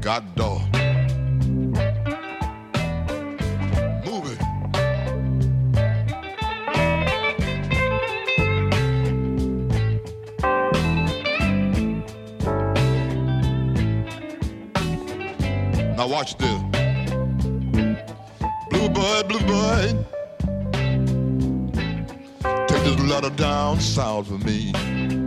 God dog. Move it. Now watch this. Blue boy, take this letter down south for me.